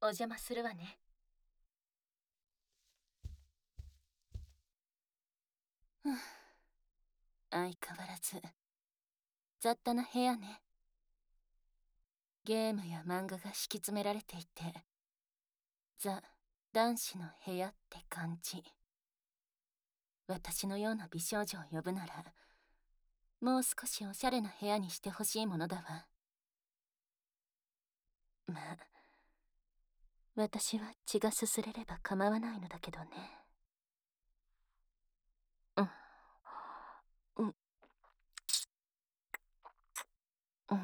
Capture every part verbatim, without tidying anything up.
お邪魔するわね。ふぅ、相変わらず雑多な部屋ね。ゲームや漫画が敷き詰められていて、ザ・男子の部屋って感じ。私のような美少女を呼ぶなら、もう少しおしゃれな部屋にしてほしいものだわ。まあ、私は血がすすれれば構わないのだけどね。うん。うん。うん。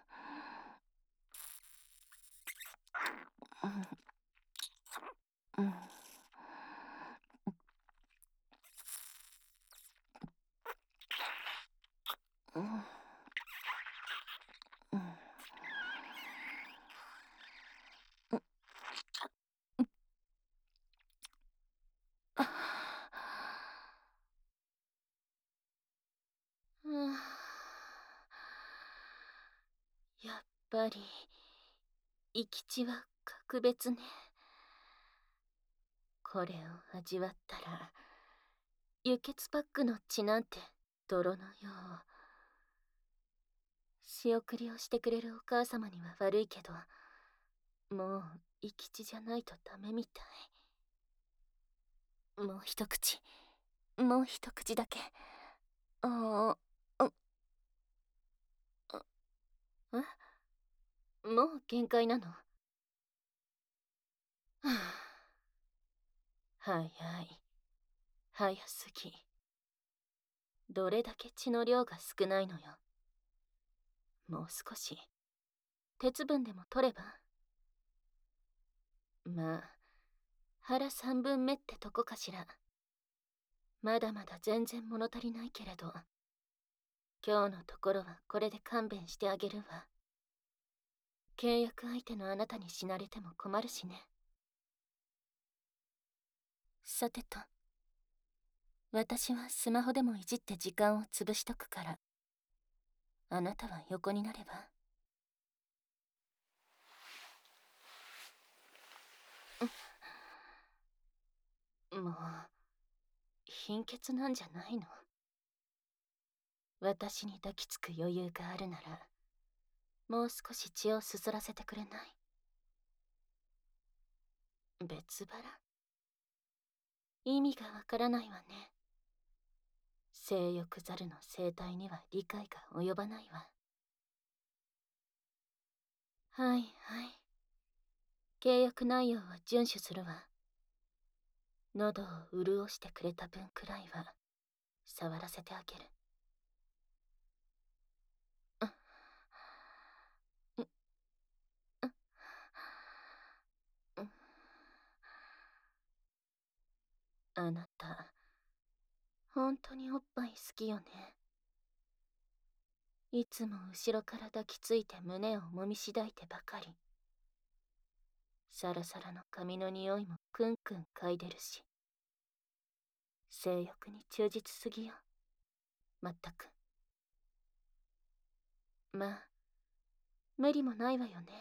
うん。うん。うん。うん。うん。やっぱり生き血は格別ね。これを味わったら、輸血パックの血なんて泥のよう。仕送りをしてくれるお母様には悪いけど、もう生き血じゃないとダメみたい。もう一口、もう一口だけ。ああ、う、え、もう限界なの？はあ、早い、早すぎ。どれだけ血の量が少ないのよ。もう少し鉄分でも取れば。まあ、腹三分目ってとこかしら。まだまだ全然物足りないけれど、今日のところはこれで勘弁してあげるわ。契約相手のあなたに死なれても困るしね。さてと、私はスマホでもいじって時間を潰しとくから、あなたは横になれば。もう、貧血なんじゃないの？私に抱きつく余裕があるなら、もう少し血をすすらせてくれない？別腹？意味がわからないわね。性欲ザルの生態には理解が及ばないわ。はいはい。契約内容は遵守するわ。喉を潤してくれた分くらいは触らせてあげる。う、う、う、あなた、本当におっぱい好きよね。いつも後ろから抱きついて胸を揉みしだいてばかり。サラサラの髪の匂いもクンクン嗅いでるし。性欲に忠実すぎよ。まったく。まあ、無理もないわよね。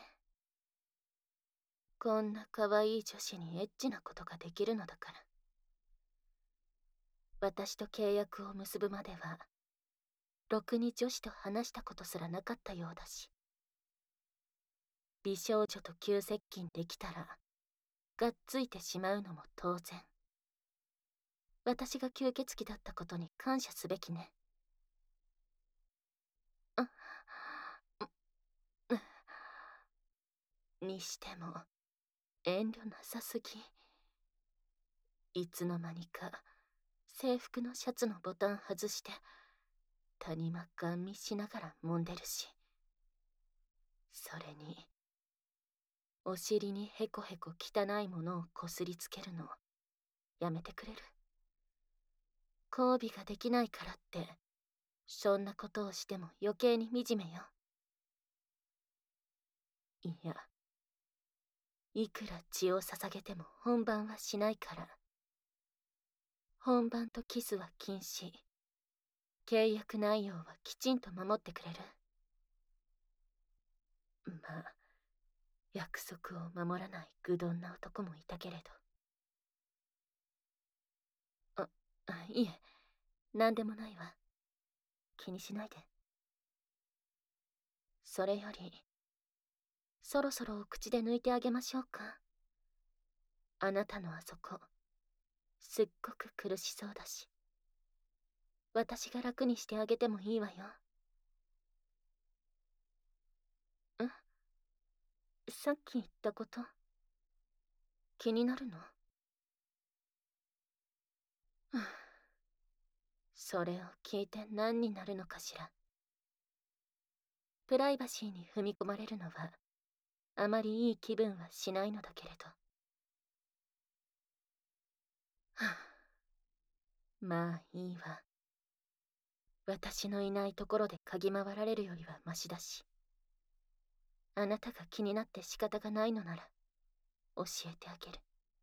こんな可愛い女子にエッチなことができるのだから。私と契約を結ぶまでは、ろくに女子と話したことすらなかったようだし。美少女と急接近できたら、がっついてしまうのも当然。私が吸血鬼だったことに感謝すべきね。あ、にしても、遠慮なさすぎ。いつの間にか、制服のシャツのボタン外して、谷間ガン見しながら揉んでるし。それに、お尻にヘコヘコ汚いものをこすりつけるの、やめてくれる？交尾ができないからって、そんなことをしても余計に惨めよ。いや、いくら血を捧げても本番はしないから。本番とキスは禁止。契約内容はきちんと守ってくれる？まあ、 約束を守らない愚鈍な男もいたけれど。あ、あいえ、何でもないわ。気にしないで。それより、そろそろお口で抜いてあげましょうか。あなたのあそこ、すっごく苦しそうだし。私が楽にしてあげてもいいわよ。ん？さっき言ったこと、気になるの？それを聞いて何になるのかしら。プライバシーに踏み込まれるのは、あまりいい気分はしないのだけれど。はあ、まあいいわ。私のいないところで嗅ぎ回られるよりはマシだし。あなたが気になって仕方がないのなら、教えてあげる。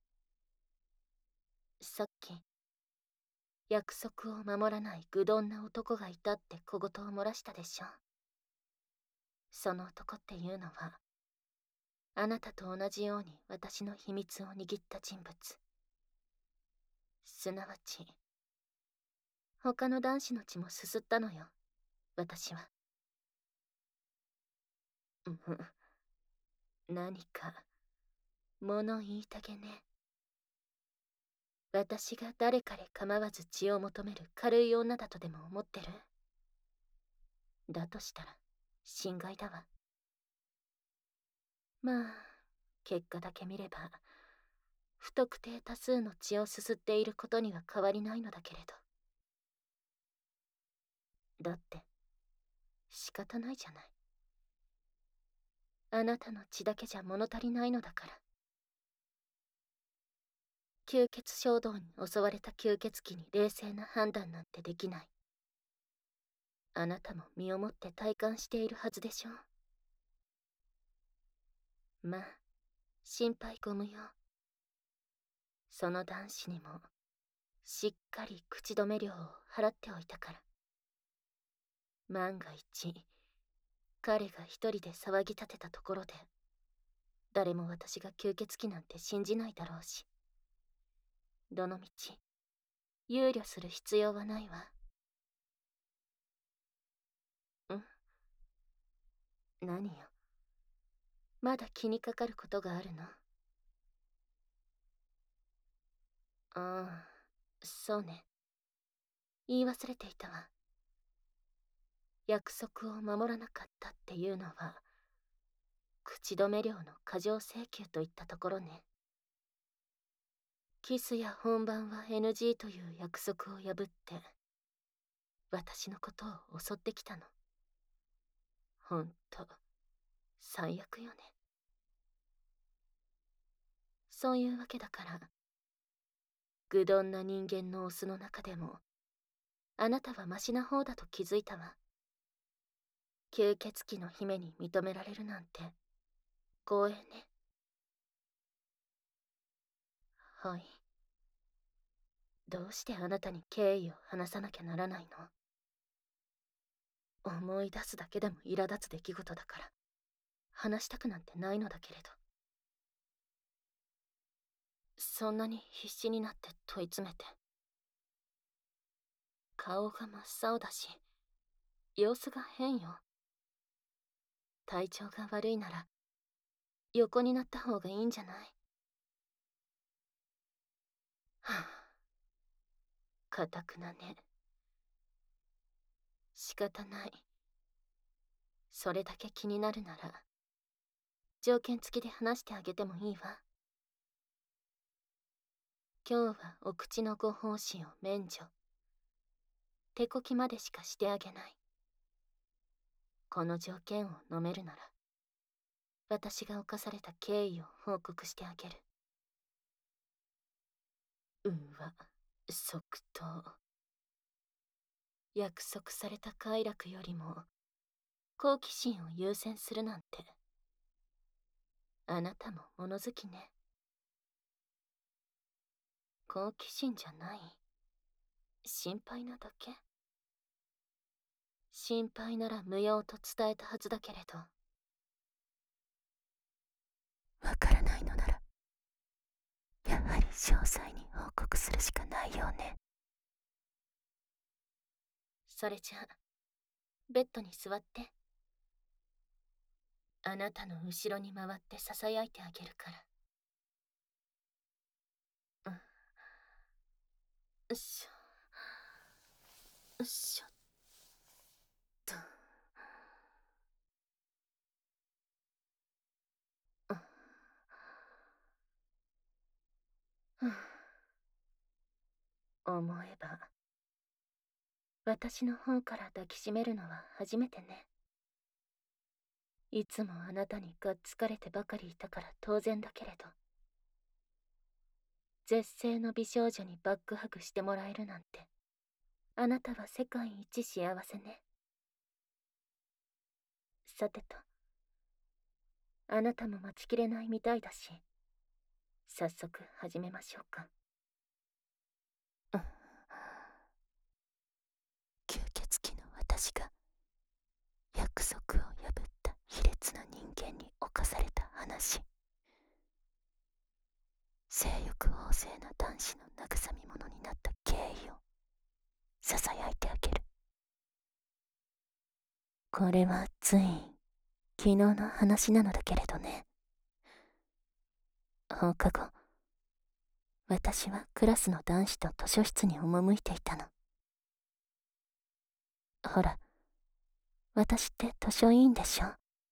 さっき、約束を守らない愚鈍な男がいたって小言を漏らしたでしょ。その男っていうのは、あなたと同じように私の秘密を握った人物。すなわち、他の男子の血もすすったのよ、私は。うんふん。何か、物言いたげね。私が誰彼構わず血を求める軽い女だとでも思ってる？だとしたら、心外だわ。まあ、結果だけ見れば、不特定多数の血をすすっていることには変わりないのだけれど。だって、仕方ないじゃない。あなたの血だけじゃ物足りないのだから。吸血衝動に襲われた吸血鬼に冷静な判断なんてできない。あなたも身をもって体感しているはずでしょう。まあ、心配ご無用。その男子にも、しっかり口止め料を払っておいたから。万が一、彼が一人で騒ぎ立てたところで、誰も私が吸血鬼なんて信じないだろうし。どのみち、憂慮する必要はないわ。ん？何よ。まだ気にかかることがあるの？ああ、そうね。言い忘れていたわ。約束を守らなかったっていうのは、口止め料の過剰請求といったところね。キスや本番は エヌジー という約束を破って、私のことを襲ってきたの。ほんと、最悪よね。そういうわけだから、愚鈍な人間のオスの中でも、あなたはマシな方だと気づいたわ。吸血鬼の姫に認められるなんて、光栄ね。はい。どうしてあなたに経緯を話さなきゃならないの？思い出すだけでも苛立つ出来事だから、話したくなんてないのだけれど。そんなに必死になって問い詰めて。顔が真っ青だし、様子が変よ。体調が悪いなら、横になった方がいいんじゃない？はあ、かたくなね。仕方ない。それだけ気になるなら、条件付きで話してあげてもいいわ。今日はお口のご奉仕を免除。手こきまでしかしてあげない。この条件を飲めるなら、私が犯された経緯を報告してあげる。うわ、即答。約束された快楽よりも、好奇心を優先するなんて。あなたも物好きね。好奇心じゃない。心配なだけ。心配なら無用と伝えたはずだけれど。 わからないのなら、やはり詳細に報告するしかないようね。それじゃあ、ベッドに座って。あなたの後ろに回ってささやいてあげるから。うん。よっしょ。よっしょっと。うん。思えば、私の方から抱きしめるのは初めてね。いつもあなたにがっつかれてばかりいたから当然だけれど、絶世の美少女にバックハグしてもらえるなんて、あなたは世界一幸せね。さてと、あなたも待ちきれないみたいだし、早速始めましょうか。うん。吸血鬼の私が約束を破った卑劣な人間に侵された話。性欲旺盛な男子の慰み者になった経緯をささやいてあげる。これはつい昨日の話なのだけれどね。放課後、私はクラスの男子と図書室に赴いていたの。ほら、私って図書委員でしょ。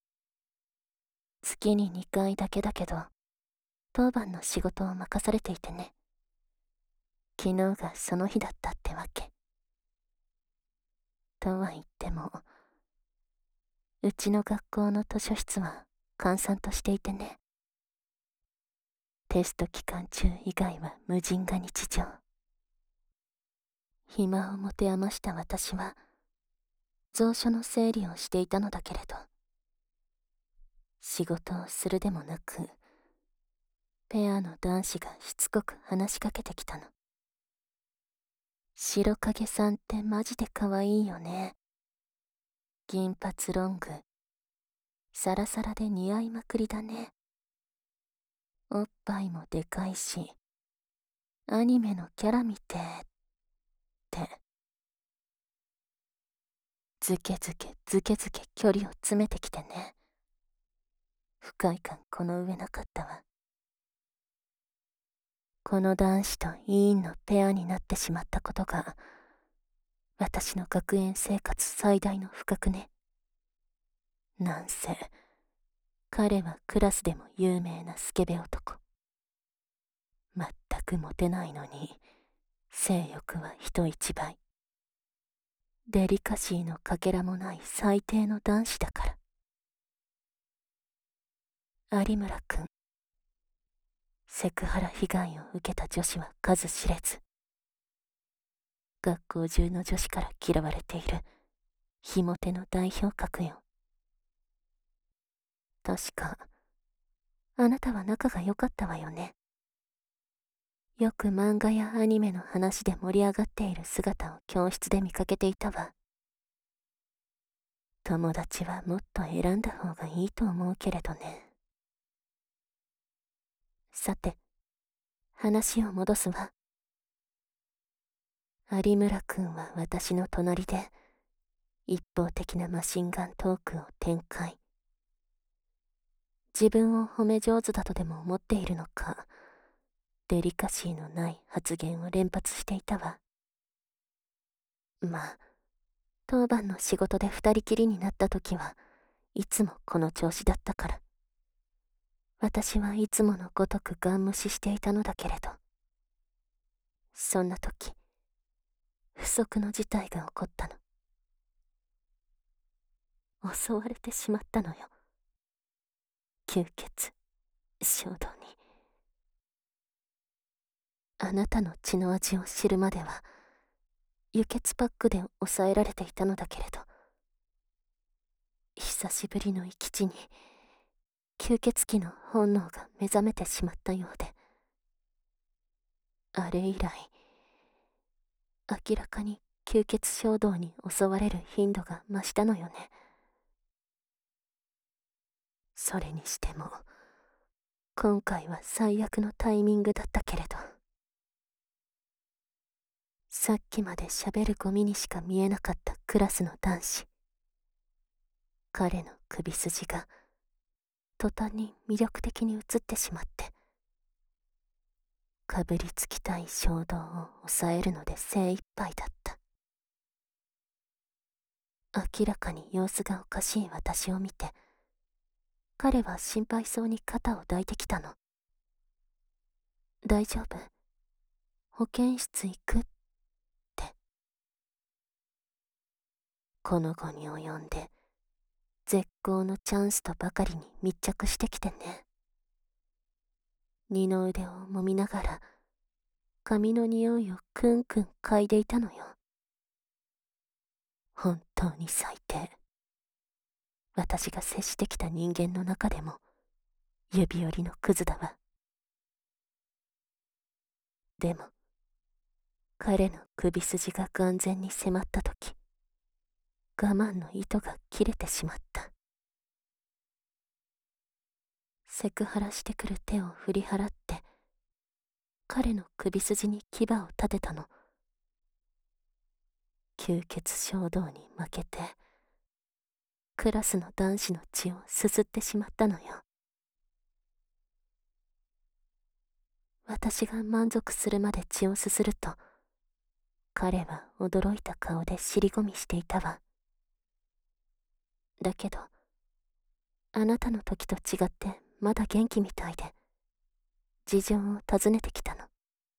月ににかいだけだけど、当番の仕事を任されていてね。昨日がその日だったってわけ。とは言っても、うちの学校の図書室は閑散としていてね。テスト期間中以外は無人が日常。暇を持て余した私は、蔵書の整理をしていたのだけれど、仕事をするでもなく、ペアの男子がしつこく話しかけてきたの。白影さんってマジで可愛いよね。銀髪ロング、サラサラで似合いまくりだね。おっぱいもでかいし、アニメのキャラみてーって。ずけずけずけずけ距離を詰めてきてね。不快感この上なかったわ。この男子と委員のペアになってしまったことが、私の学園生活最大の不覚ね。なんせ、彼はクラスでも有名なスケベ男。全くモテないのに、性欲は人一倍。デリカシーのかけらもない最低の男子だから。有村くん、セクハラ被害を受けた女子は数知れず。学校中の女子から嫌われている、ひも手の代表格よ。確か、あなたは仲が良かったわよね。よく漫画やアニメの話で盛り上がっている姿を教室で見かけていたわ。友達はもっと選んだ方がいいと思うけれどね。さて、話を戻すわ。有村くんは私の隣で、一方的なマシンガントークを展開。自分を褒め上手だとでも思っているのか、デリカシーのない発言を連発していたわ。まあ、当番の仕事で二人きりになった時はいつもこの調子だったから。私はいつものごとくガン無視していたのだけれど。そんな時、不測の事態が起こったの。襲われてしまったのよ。吸血、衝動に。あなたの血の味を知るまでは、輸血パックで抑えられていたのだけれど、久しぶりの生き地に、吸血鬼の本能が目覚めてしまったようで、あれ以来、明らかに吸血衝動に襲われる頻度が増したのよね。それにしても、 今回は最悪のタイミングだったけれど、さっきまで喋るゴミにしか見えなかったクラスの男子。彼の首筋が途端に魅力的に映ってしまって、かぶりつきたい衝動を抑えるので精一杯だった。明らかに様子がおかしい私を見て、彼は心配そうに肩を抱いてきたの。大丈夫？保健室行く？って。この後に及んで、絶好のチャンスとばかりに密着してきてね。二の腕を揉みながら、髪の匂いをくんくん嗅いでいたのよ。本当に最低。私が接してきた人間の中でも、指折りのクズだわ。でも、彼の首筋が眼前に迫ったとき、我慢の糸が切れてしまった。セクハラしてくる手を振り払って、彼の首筋に牙を立てたの。吸血衝動に負けて、クラスの男子の血をすすってしまったのよ。私が満足するまで血をすすると、彼は驚いた顔で尻込みしていたわ。だけど、あなたの時と違ってまだ元気みたいで、事情を尋ねてきたの。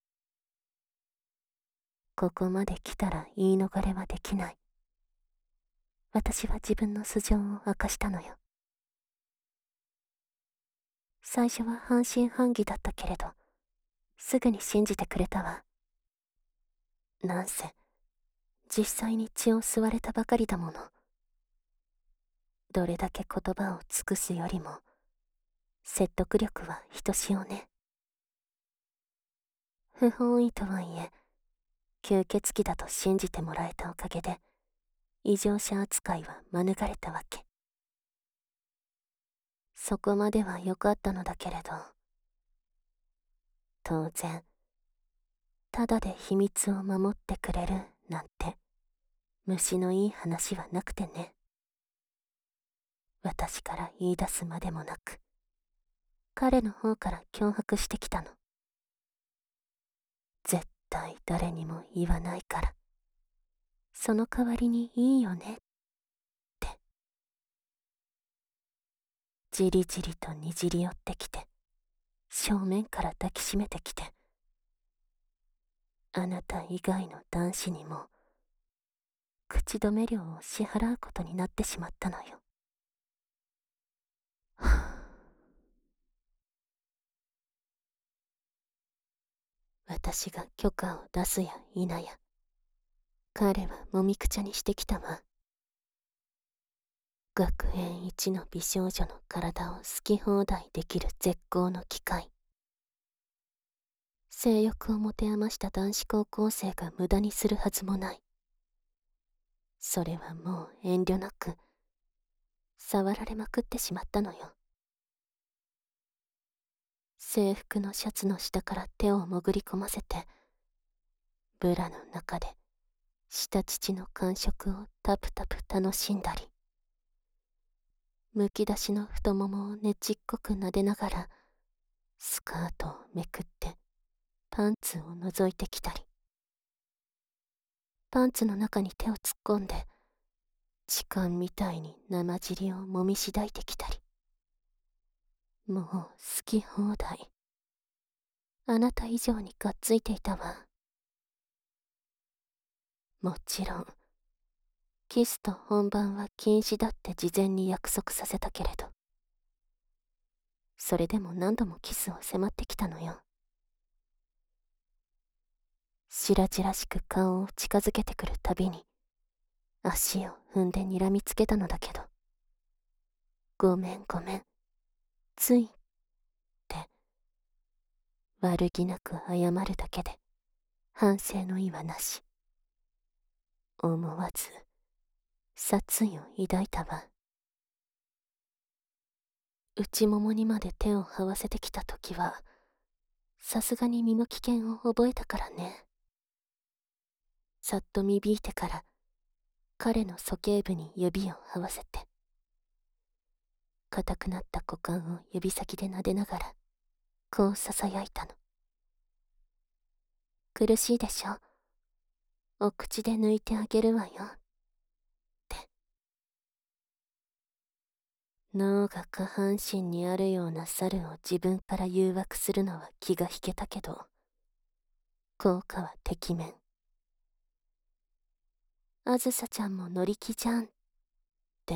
ここまで来たら言い逃れはできない。私は自分の素性を明かしたのよ。最初は半信半疑だったけれど、すぐに信じてくれたわ。なんせ、実際に血を吸われたばかりだもの。どれだけ言葉を尽くすよりも、説得力はひとしおね。不本意とはいえ、吸血鬼だと信じてもらえたおかげで、異常者扱いは免れたわけ。そこまでは良かったのだけれど、当然、ただで秘密を守ってくれるなんて、虫のいい話はなくてね。私から言い出すまでもなく、彼の方から脅迫してきたの。絶対誰にも言わないから、その代わりにいいよねって。じりじりとにじり寄ってきて、正面から抱きしめてきて、あなた以外の男子にも口止め料を支払うことになってしまったのよ。はあ、私が許可を出すや否や、彼はもみくちゃにしてきたわ。学園一の美少女の体を好き放題できる絶好の機会。性欲を持て余した男子高校生が無駄にするはずもない。それはもう遠慮なく、触られまくってしまったのよ。制服のシャツの下から手を潜り込ませて、ブラの中で下乳の感触をタプタプ楽しんだり、むき出しの太ももをねちっこく撫でながら、スカートをめくってパンツを覗いてきたり、パンツの中に手を突っ込んで、痴漢みたいに生尻をもみしだいてきたり。もう好き放題。あなた以上にがっついていたわ。もちろん、キスと本番は禁止だって事前に約束させたけれど、それでも何度もキスを迫ってきたのよ。白々しく顔を近づけてくるたびに、足を踏んで睨みつけたのだけど、ごめんごめん、つい、って、悪気なく謝るだけで、反省の意はなし。思わず、殺意を抱いたわ。 内ももにまで手を這わせてきた時は、さすがに身の危険を覚えたからね。さっと見引いてから、彼の鼠径部に指を合わせて、硬くなった股間を指先で撫でながら、こう囁いたの。苦しいでしょ。お口で抜いてあげるわよ。って。脳が下半身にあるような猿を自分から誘惑するのは気が引けたけど、効果はてきめん。あずさちゃんも乗り気じゃん。って、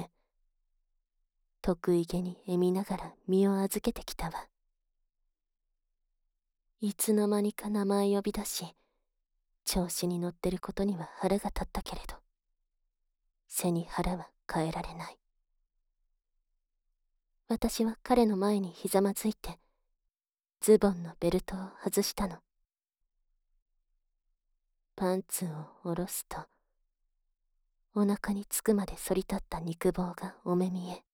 得意げに笑みながら身を預けてきたわ。いつの間にか名前呼び出し、調子に乗ってることには腹が立ったけれど、背に腹は変えられない。私は彼の前にひざまずいて、ズボンのベルトを外したの。パンツを下ろすと、お腹につくまで反り立った肉棒がお目見え。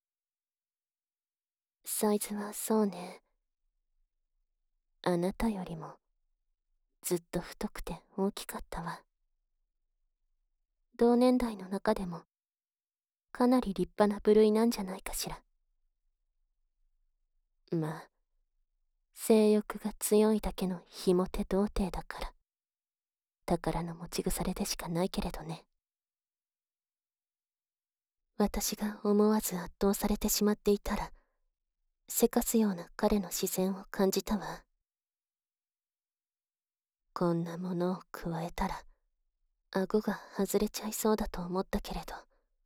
サイズはそうね。あなたよりも、ずっと太くて大きかったわ。同年代の中でも、かなり立派な部類なんじゃないかしら。まあ、性欲が強いだけのひも手童貞だから、宝の持ち腐れでしかないけれどね。私が思わず圧倒されてしまっていたら、せかすような彼の視線を感じたわ。こんなものを加えたら、顎が外れちゃいそうだと思ったけれど、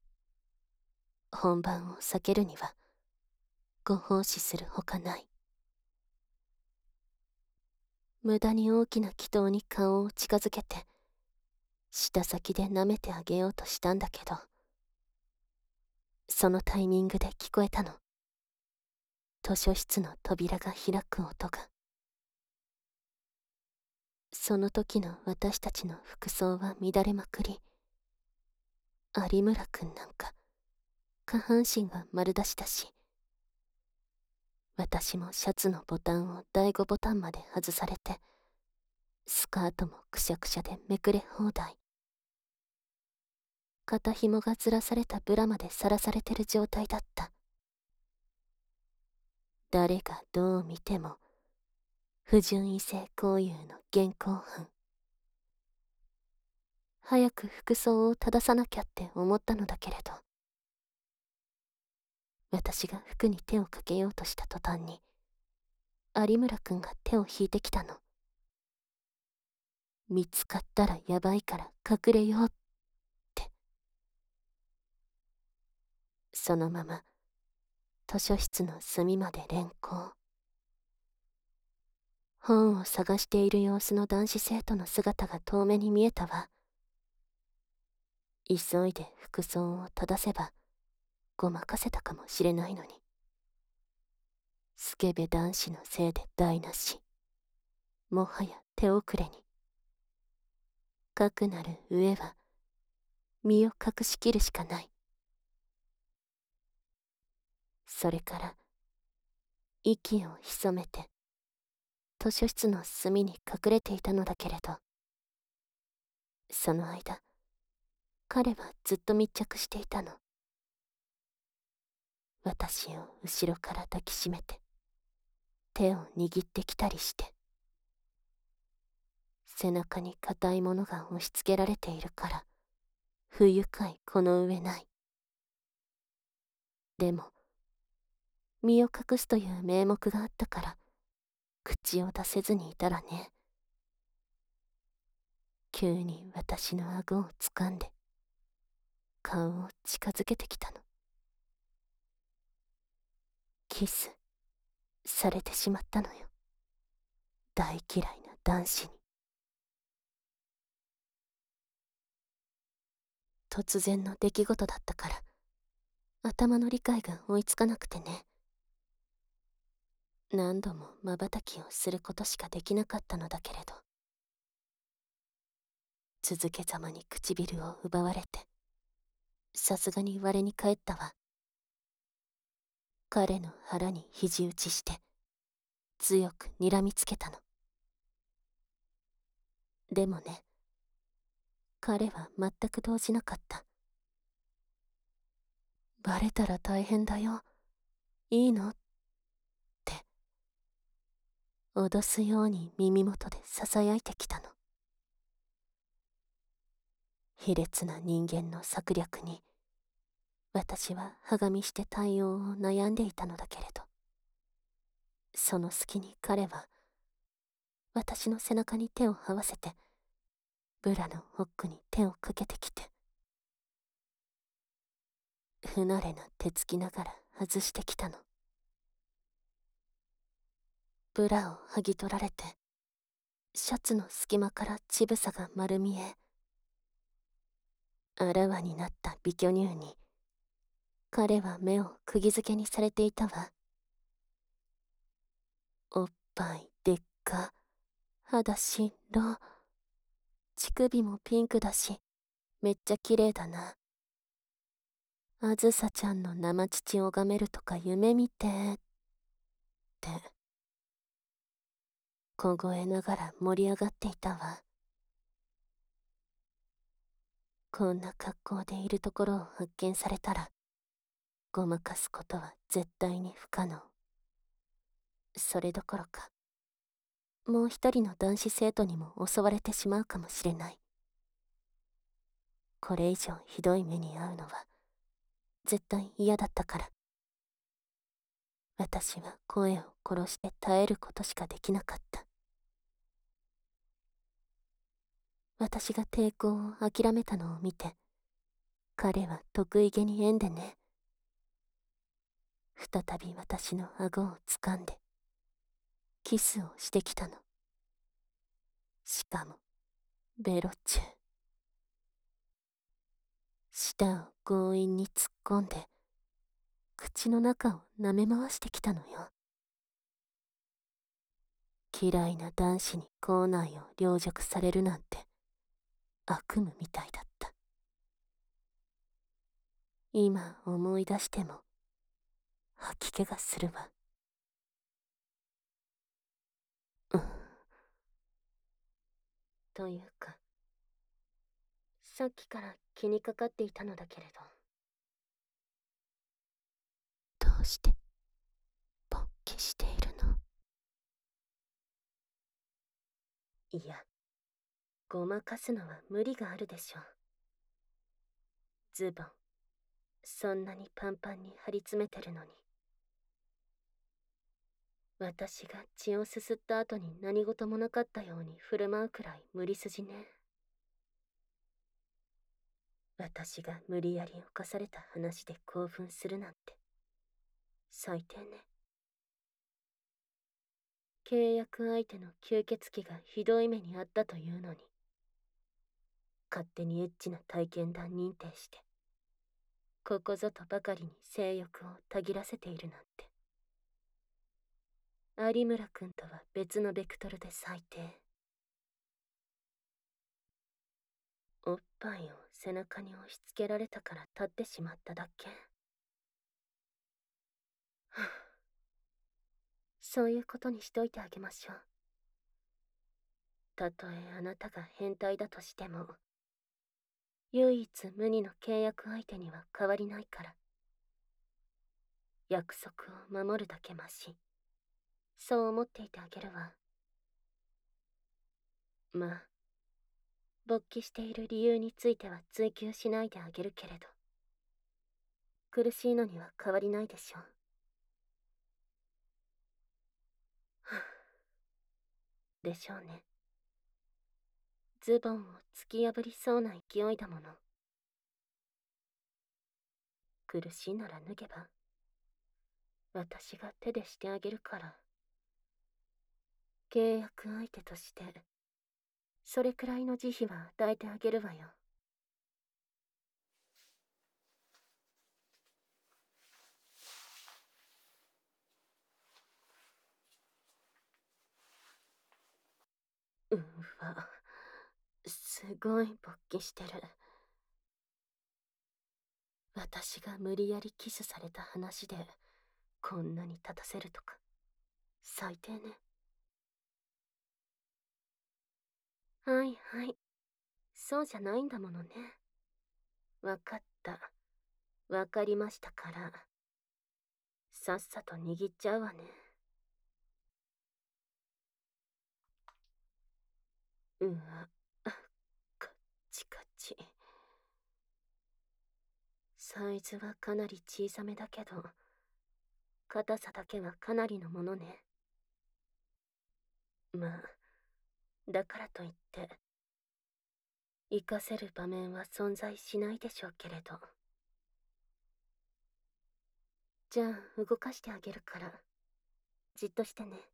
本番を避けるには、ご奉仕するほかない。無駄に大きな祈祷に顔を近づけて、舌先で舐めてあげようとしたんだけど、そのタイミングで聞こえたの。図書室の扉が開く音が。その時の私たちの服装は乱れまくり、有村くんなんか、下半身が丸出しだし、私もシャツのボタンを第五ボタンまで外されて、スカートもくしゃくしゃでめくれ放題。肩紐がずらされたブラまでさらされてる状態だった。誰がどう見ても、不純異性交友の現行犯。早く服装を正さなきゃって思ったのだけれど、私が服に手をかけようとした途端に、有村くんが手を引いてきたの。見つかったらやばいから隠れようって。そのまま、図書室の隅まで連行。本を探している様子の男子生徒の姿が遠目に見えたわ。急いで服装を正せば、ごまかせたかもしれないのに。スケベ男子のせいで台無し。もはや手遅れに。かくなる上は、身を隠しきるしかない。それから、息を潜めて、図書室の隅に隠れていたのだけれど、その間、彼はずっと密着していたの。私を後ろから抱きしめて、手を握ってきたりして。背中に硬いものが押し付けられているから、不愉快この上ない。でも、身を隠すという名目があったから、口を出せずにいたらね。急に私の顎を掴んで、顔を近づけてきたの。キス、されてしまったのよ。大嫌いな男子に。突然の出来事だったから、頭の理解が追いつかなくてね。何度も瞬きをすることしかできなかったのだけれど、続けざまに唇を奪われて、さすがに我に返ったわ。 彼の腹に肘打ちして強く睨みつけたの。でもね、彼は全く動じなかった。バレたら大変だよ。いいのって脅すように耳元で囁いてきたの。卑劣な人間の策略に私ははがみして対応を悩んでいたのだけれど、その隙に彼は私の背中に手を這わせてブラのホックに手をかけてきて、不慣れな手つきながら外してきたの。ブラを剥ぎ取られてシャツの隙間から乳房が丸見え。あらわになった美巨乳に彼は目を釘付けにされていたわ。おっぱいでっか、肌白、乳首もピンクだしめっちゃ綺麗だな。あずさちゃんの生乳拝めるとか夢見てって凍えながら盛り上がっていたわ。こんな格好でいるところを発見されたらごまかすことは絶対に不可能。それどころかもう一人の男子生徒にも襲われてしまうかもしれない。これ以上ひどい目に遭うのは絶対嫌だったから、私は声を殺して耐えることしかできなかった。私が抵抗を諦めたのを見て彼は得意げに笑んでね、再び私の顎をつかんでキスをしてきたの。しかもベロチュー。舌を強引に突っ込んで口の中を舐め回してきたのよ。嫌いな男子に口内を凌辱されるなんて悪夢みたいだった。今思い出しても吐き気がするわ。うん。というか、さっきから気にかかっていたのだけれど。どうして勃起しているの？いや、ごまかすのは無理があるでしょう。ズボン、そんなにパンパンに張り詰めてるのに。私が血をすすった後に何事もなかったように振る舞うくらい無理筋ね。私が無理やり犯された話で興奮するなんて最低ね。契約相手の吸血鬼がひどい目にあったというのに、勝手にエッチな体験談認定してここぞとばかりに性欲をたぎらせているなんて。有村君とは別のベクトルで最低。おっぱいを背中に押し付けられたから立ってしまっただけ。はあ、そういうことにしといてあげましょう。たとえあなたが変態だとしても唯一無二の契約相手には変わりないから。約束を守るだけマシ。そう思っていてあげるわ。まあ勃起している理由については追求しないであげるけれど、苦しいのには変わりないでしょう。はあ、でしょうね。ズボンを突き破りそうな勢いだもの。苦しいなら脱げば私が手でしてあげるから。契約相手としてそれくらいの慈悲は与えてあげるわよ。うわ、すごい勃起してる。私が無理やりキスされた話でこんなに立たせるとか、最低ね。はいはい。そうじゃないんだものね。わかった。わかりましたから。さっさと握っちゃうわね。うわ、カッチカチ。サイズはかなり小さめだけど、硬さだけはかなりのものね。まあ、だからといって、活かせる場面は存在しないでしょうけれど。じゃあ、動かしてあげるから、じっとしてね。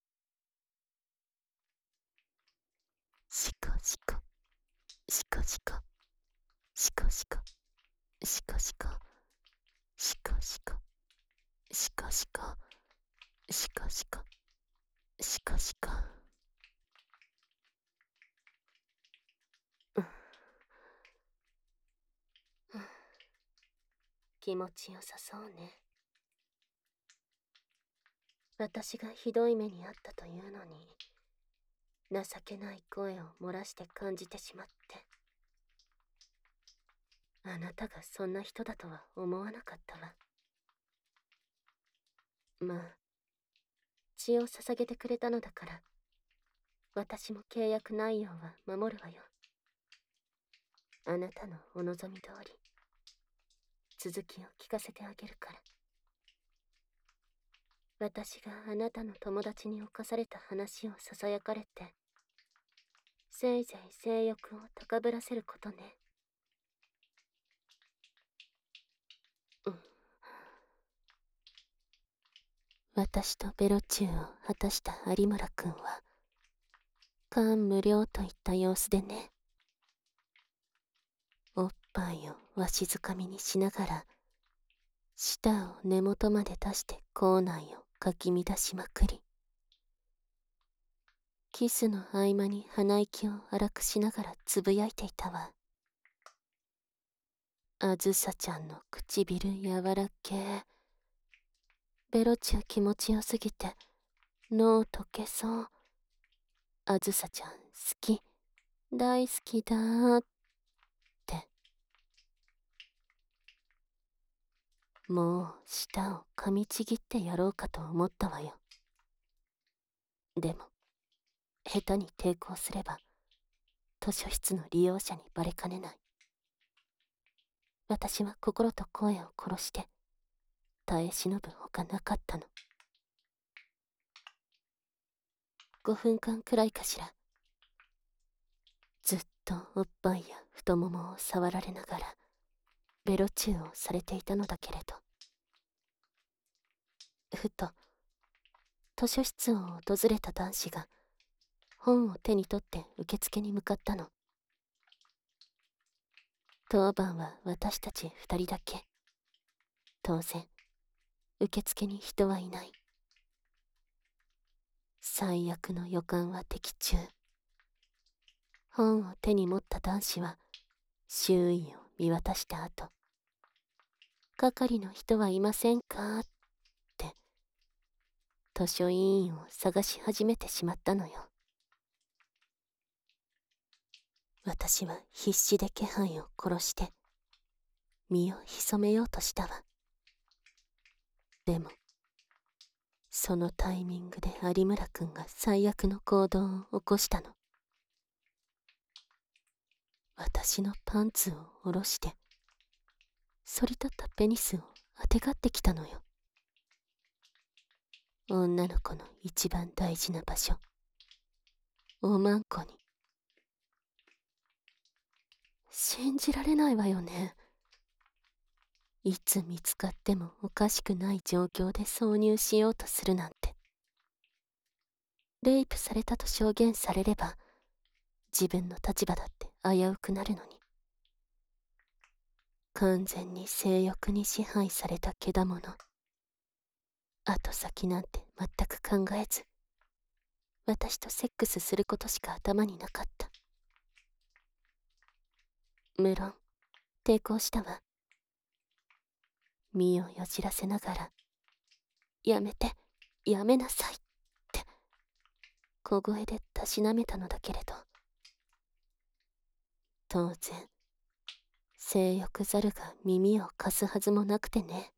シコシコ、シコシコ、シコシコ、シコシコ、シコシコ、シコシコ、シコシコ、シコシコ。 気持ちよさそうね。私がひどい目にあったというのに、情けない声を漏らして感じてしまって。あなたがそんな人だとは思わなかったわ。まあ、血を捧げてくれたのだから、私も契約内容は守るわよ。あなたのお望み通り、続きを聞かせてあげるから。私があなたの友達に侵された話をささやかれて、せいぜい性欲を高ぶらせることね。うん。 私とベロチューを果たした有村くんは、感無量といった様子でね。おっぱいをわしづかみにしながら、舌を根元まで出して口内をかき乱しまくり、キスの合間に鼻息を荒くしながらつぶやいていたわ。あずさちゃんの唇柔らけ。ベロチュー気持ちよすぎて脳溶けそう。あずさちゃん好き、大好きだーって。もう舌を噛みちぎってやろうかと思ったわよ。でも下手に抵抗すれば図書室の利用者にバレかねない。私は心と声を殺して耐え忍ぶほかなかったの。ごふんかんくらいかしら。ずっとおっぱいや太ももを触られながらベロチューをされていたのだけれど、ふと図書室を訪れた男子が本を手に取って受付に向かったの。当番は私たち二人だけ。当然受付に人はいない。最悪の予感は的中。本を手に持った男子は周囲を見渡した後、係の人はいませんかって図書委員を探し始めてしまったのよ。私は必死で気配を殺して身を潜めようとしたわ。でもそのタイミングで有村くんが最悪の行動を起こしたの。私のパンツを下ろして反り立ったペニスをあてがってきたのよ。女の子の一番大事な場所、おまんこに。信じられないわよね。いつ見つかってもおかしくない状況で挿入しようとするなんて。レイプされたと証言されれば自分の立場だって危うくなるのに、完全に性欲に支配されたけだもの。後先なんて全く考えず、私とセックスすることしか頭になかった。無論抵抗したわ。身をよじらせながらやめて、やめなさいって小声でたしなめたのだけれど、当然性欲ざるが耳を貸すはずもなくてね。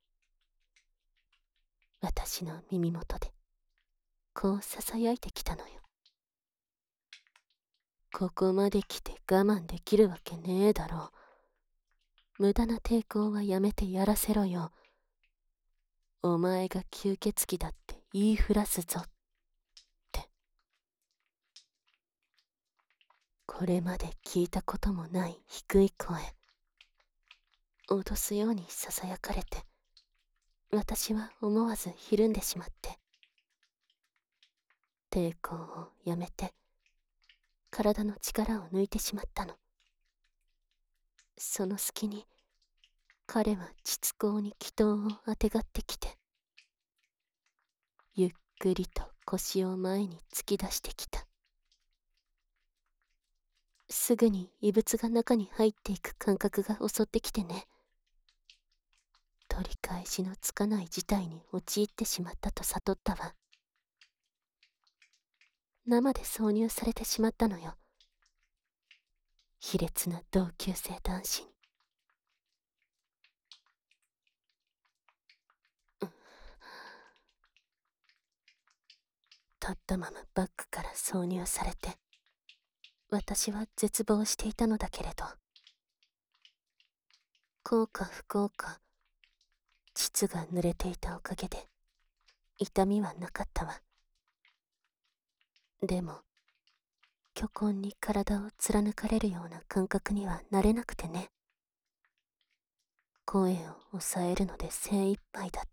私の耳元でこうささやいてきたのよ。ここまで来て我慢できるわけねえだろう。無駄な抵抗はやめてやらせろよ。お前が吸血鬼だって言いふらすぞって。これまで聞いたこともない低い声、脅すようにささやかれて、私は思わずひるんでしまって、抵抗をやめて体の力を抜いてしまったの。その隙に彼は膣口に気筒をあてがってきて、ゆっくりと腰を前に突き出してきた。すぐに異物が中に入っていく感覚が襲ってきてね。取り返しのつかない事態に陥ってしまったと悟ったわ。生で挿入されてしまったのよ。卑劣な同級生男子に。立ったままバッグから挿入されて、私は絶望していたのだけれど、幸か不幸か、膣が濡れていたおかげで痛みはなかったわ。でも巨根に体を貫かれるような感覚にはなれなくてね。声を抑えるので精一杯だった。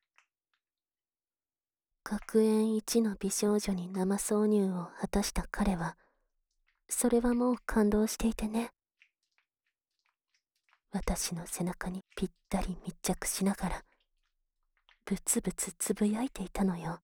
学園一の美少女に生挿入を果たした彼は、それはもう感動していてね。私の背中にぴったり密着しながら、ブツブツつぶやいていたのよ。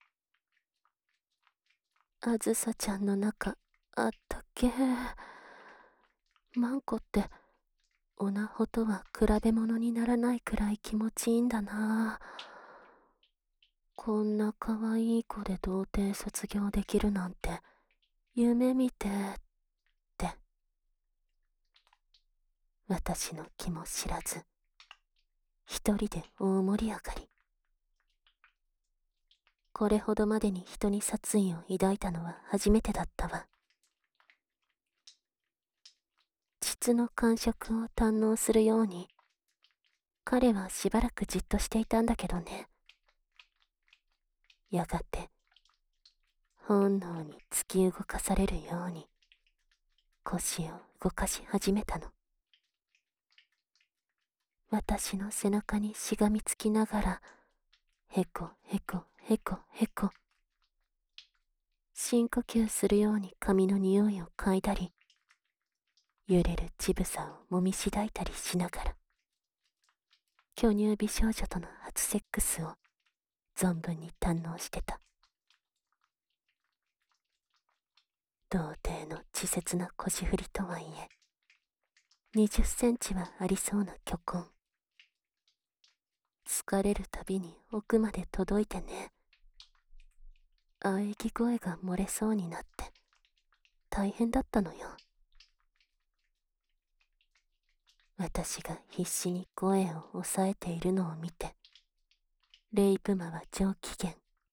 あずさちゃんの中、あったけー。マンコって、オナホとは比べ物にならないくらい気持ちいいんだな。こんな可愛い子で童貞卒業できるなんて夢見てって。私の気も知らず一人で大盛り上がり。これほどまでに人に殺意を抱いたのは初めてだったわ。膣の感触を堪能するように彼はしばらくじっとしていたんだけどね。やがて本能に突き動かされるように腰を動かし始めたの。私の背中にしがみつきながらへこへこへこへこ深呼吸するように髪の匂いを嗅いだり、揺れる乳房をもみしだいたりしながら、巨乳美少女との初セックスを存分に堪能してた。童貞の稚拙な腰振りとはいえ、にじゅっセンチはありそうな巨根。疲れるたびに奥まで届いてね。喘ぎ声が漏れそうになって大変だったのよ。私が必死に声を抑えているのを見て、レイプ魔は上機嫌。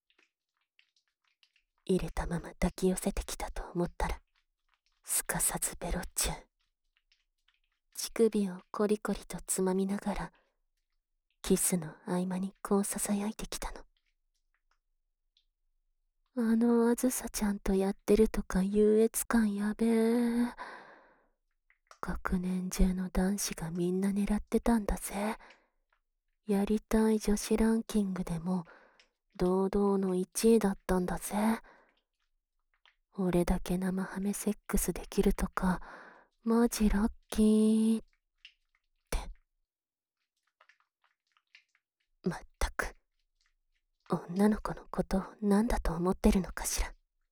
入れたまま抱き寄せてきたと思ったら、すかさずベロチュー。乳首をコリコリとつまみながら、キスの合間にこうささやいてきたの。あのあずさちゃんとやってるとか優越感やべえ。学年中の男子がみんな狙ってたんだぜ。やりたい女子ランキングでも堂々のいちいだったんだぜ。俺だけ生ハメセックスできるとかマジラッキーって。まったく女の子のことを何だと思ってるのかしら。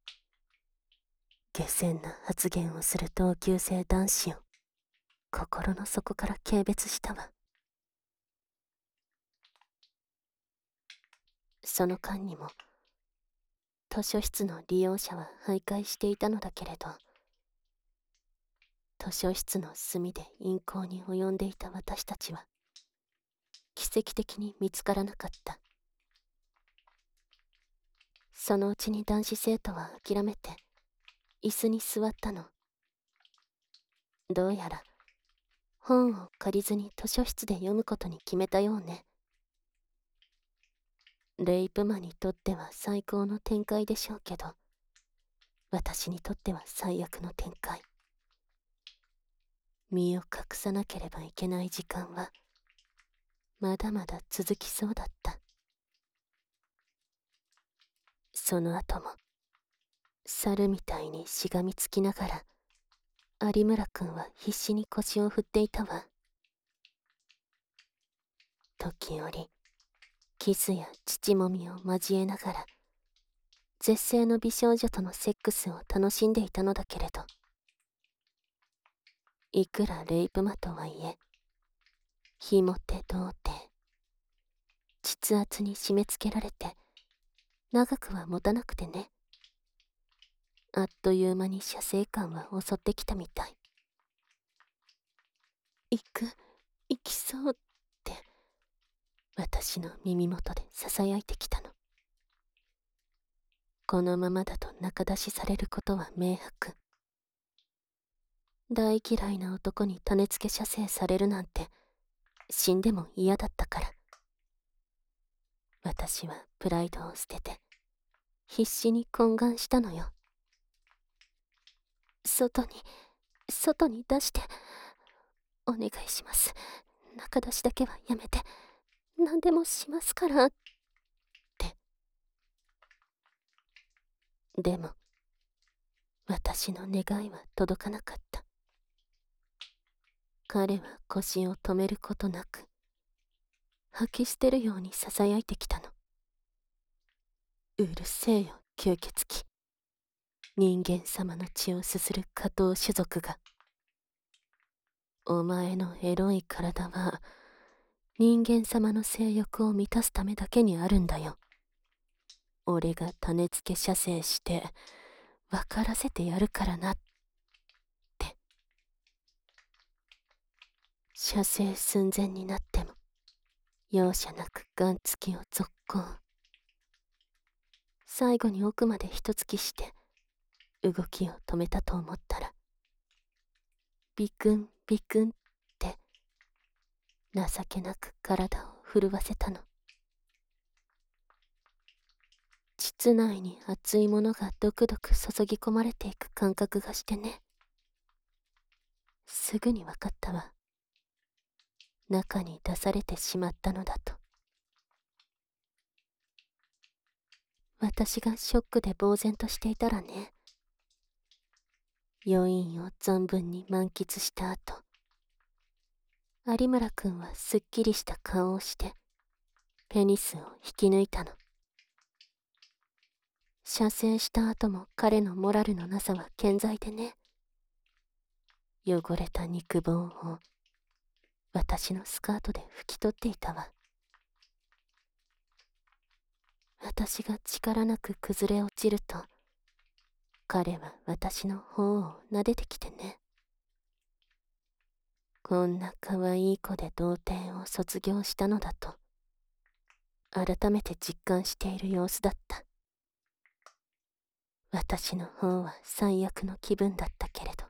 下賤な発言をする同級生男子を心の底から軽蔑したわ。 その間にも図書室の利用者は徘徊していたのだけれど、図書室の隅で淫行に及んでいた私たちは奇跡的に見つからなかった。そのうちに男子生徒は諦めて椅子に座ったの。どうやら本を借りずに図書室で読むことに決めたようね。レイプ魔にとっては最高の展開でしょうけど、私にとっては最悪の展開。身を隠さなければいけない時間はまだまだ続きそうだった。その後も猿みたいにしがみつきながら有村くんは必死に腰を振っていたわ。時折キスや乳もみを交えながら絶世の美少女とのセックスを楽しんでいたのだけれど、いくらレイプ魔とはいえ非モテ童貞、膣圧に締め付けられて長くは持たなくてね。あっという間に射精感は襲ってきたみたい。行く、行きそうって私の耳元で囁いてきたの。このままだと仲出しされることは明白。大嫌いな男に種付け射精されるなんて死んでも嫌だったから。私はプライドを捨てて必死に懇願したのよ。外に、外に出して、お願いします。仲出しだけはやめて、何でもしますから、って。でも、私の願いは届かなかった。彼は腰を止めることなく、吐き捨てるように囁いてきたの。うるせえよ、吸血鬼。人間様の血をすする下等種族が。お前のエロい体は人間様の性欲を満たすためだけにあるんだよ。俺が種付け射精して分からせてやるからなって。射精寸前になっても容赦なくガンつきを続行。最後に奥まで一突きして動きを止めたと思ったら、ビクンビクンって情けなく体を震わせたの。膣内に熱いものがドクドク注ぎ込まれていく感覚がしてね。すぐに分かったわ。中に出されてしまったのだと。私がショックで呆然としていたらね。余韻を存分に満喫した後、有村くんはすっきりした顔をしてペニスを引き抜いたの。射精した後も彼のモラルのなさは健在でね。汚れた肉棒を私のスカートで拭き取っていたわ。私が力なく崩れ落ちると、彼は私の方を撫でてきてね。こんな可愛い子で童貞を卒業したのだと、改めて実感している様子だった。私の方は最悪の気分だったけれど。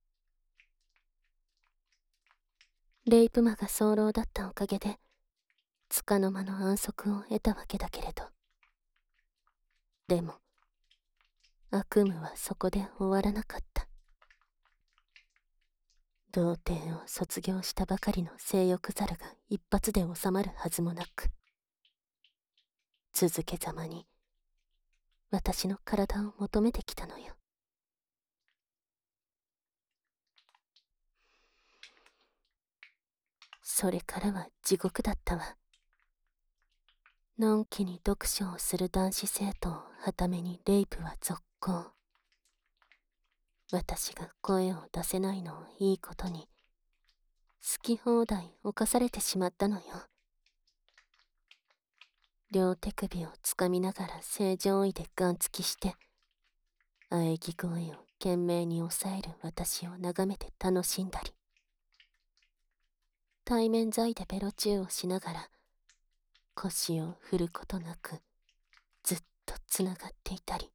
レイプ魔が早漏だったおかげで、束の間の安息を得たわけだけれど。でも、悪夢はそこで終わらなかった。童貞を卒業したばかりの性欲猿が一発で収まるはずもなく、続けざまに私の体を求めてきたのよ。それからは地獄だったわ。のんきに読書をする男子生徒をはためにレイプは続行。私が声を出せないのをいいことに、好き放題犯されてしまったのよ。両手首をかみながら正常位でガンつきして、喘ぎ声を懸命に抑える私を眺めて楽しんだり、対面材でベロチューをしながら腰を振ることなくずっとつながっていたり、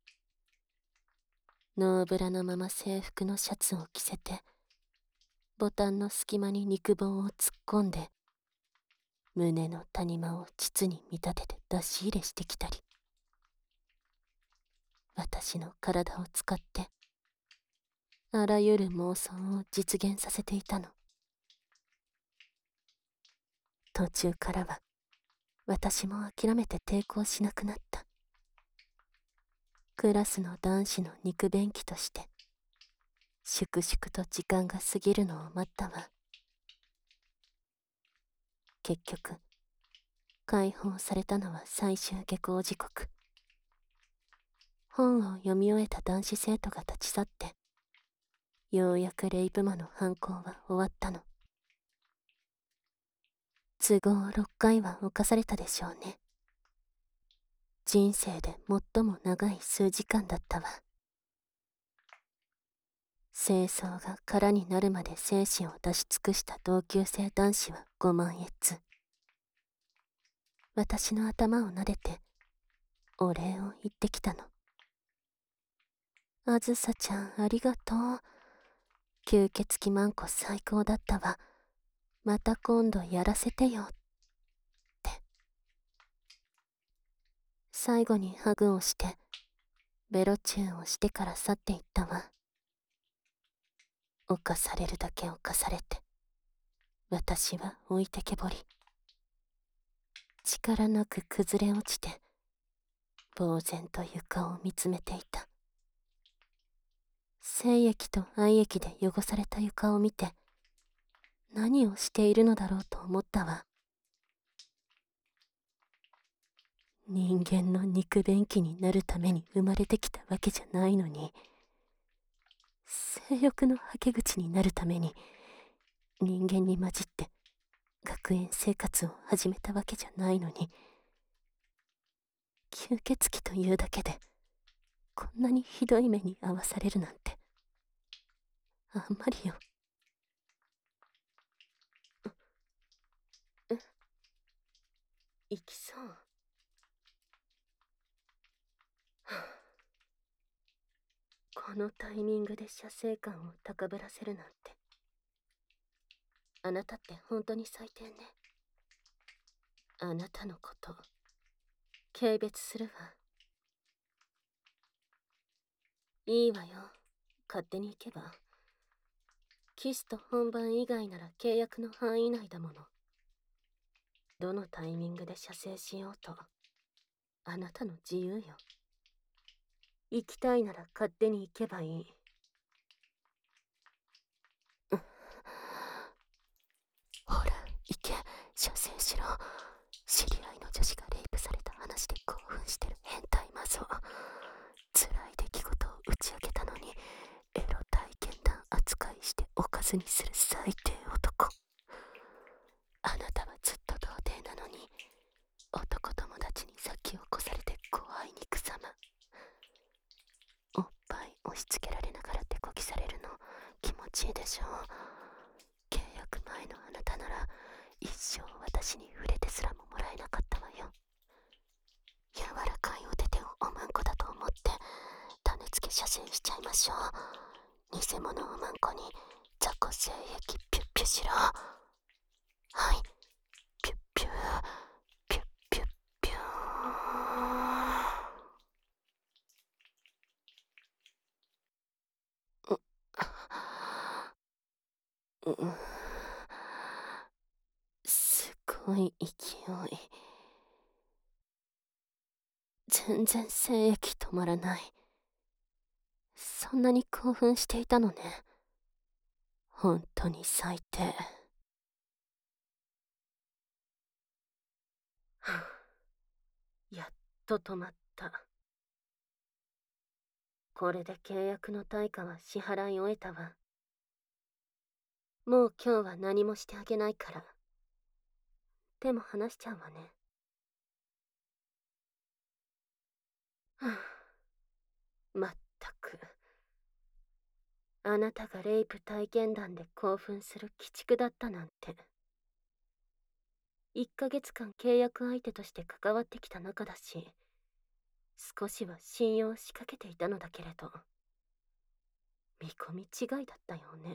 ノーブラのまま制服のシャツを着せてボタンの隙間に肉棒を突っ込んで胸の谷間を膣に見立てて出し入れしてきたり、私の体を使ってあらゆる妄想を実現させていたの。途中からは私も諦めて抵抗しなくなった。クラスの男子の肉便器として粛々と時間が過ぎるのを待ったわ。結局解放されたのは最終下校時刻。本を読み終えた男子生徒が立ち去って、ようやくレイプ魔の犯行は終わったの。都合ろっかいは犯されたでしょうね。人生で最も長い数時間だったわ。清掃が空になるまで精子を出し尽くした同級生男子はごまんえつ。私の頭を撫でてお礼を言ってきたの。あずさちゃんありがとう。吸血鬼マンコ最高だったわ。また今度やらせてよって。最後にハグをしてベロチューをしてから去っていったわ。犯されるだけ犯されて私は置いてけぼり。力なく崩れ落ちて呆然と床を見つめていた。精液と愛液で汚された床を見て何をしているのだろうと思ったわ。人間の肉便器になるために生まれてきたわけじゃないのに、性欲のはけ口になるために人間に混じって学園生活を始めたわけじゃないのに、吸血鬼というだけでこんなにひどい目に遭わされるなんてあんまりよ。え、行きそう。はあ、このタイミングで射精感を高ぶらせるなんて。あなたって本当に最低ね。あなたのこと軽蔑するわ。いいわよ、勝手に行けば。キスと本番以外なら契約の範囲内だもの。どのタイミングで射精しようとあなたの自由よ。行きたいなら勝手に行けばいい。ほら行け、射精しろ。知り合いの女子がレイプされた話で興奮してる変態マゾ。辛い出来事を打ち明けたのにエロ体験談扱いしておかずにする最低男。あなたはずっと童貞なのに男友達に先を越されて怖い憎さま。おっぱい押し付けられながら手こぎされるの気持ちいいでしょう。契約前のあなたなら一生私に触れてすらももらえなかったわよ。柔らかいお手手をおまんこだと思って種付け射精しちゃいましょう。偽物おまんこに雑魚精液ピュッピュしろ。はい、ピュッピューピュッピュッピュー。ううすごい勢い。全然精液止まらない。そんなに興奮していたのね。本当に最低。はあ、やっと止まった。これで契約の対価は支払い終えたわ。もう今日は何もしてあげないから。手も離しちゃうわね。 まったく。あなたがレイプ体験談で興奮する鬼畜だったなんて。いっかげつかん契約相手として関わってきた仲だし、少しは信用しかけていたのだけれど、見込み違いだったよね。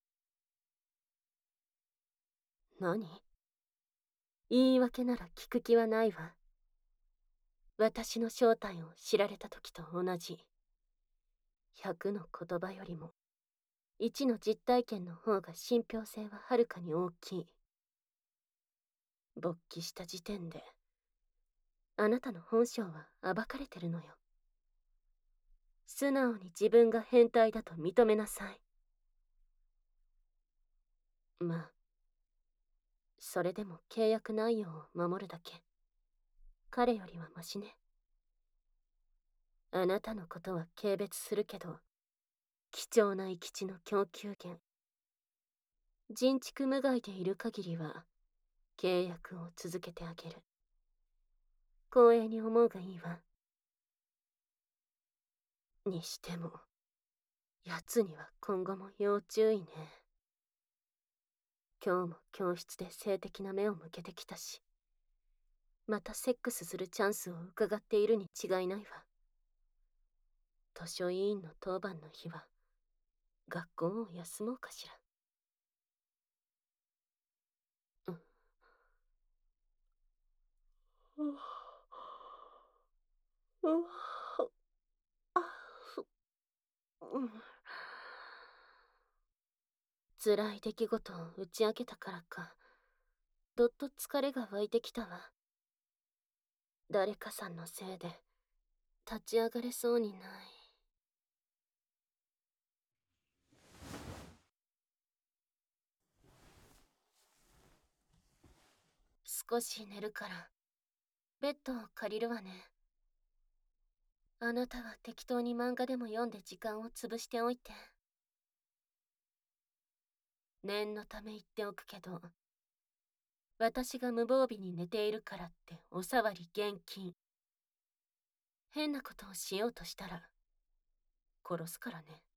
何？言い訳なら聞く気はないわ。私の正体を知られた時と同じ。ひゃくの言葉よりもいちの実体験の方が信憑性ははるかに大きい。勃起した時点であなたの本性は暴かれてるのよ。素直に自分が変態だと認めなさい。まあ、それでも契約内容を守るだけ。彼よりはマシね。あなたのことは軽蔑するけど、貴重な生き地の供給源。人畜無害でいる限りは、契約を続けてあげる。光栄に思うがいいわ。にしても、奴には今後も要注意ね。今日も教室で性的な目を向けてきたし、またセックスするチャンスを伺っているに違いないわ。図書委員の当番の日は、学校を休もうかしら。うん。ううあふうん辛い出来事を打ち明けたからか、どっと疲れが湧いてきたわ。誰かさんのせいで立ち上がれそうにない。少し寝るからベッドを借りるわね。あなたは適当に漫画でも読んで時間を潰しておいて。念のため言っておくけど、私が無防備に寝ているからっておさわり厳禁。変なことをしようとしたら殺すからね。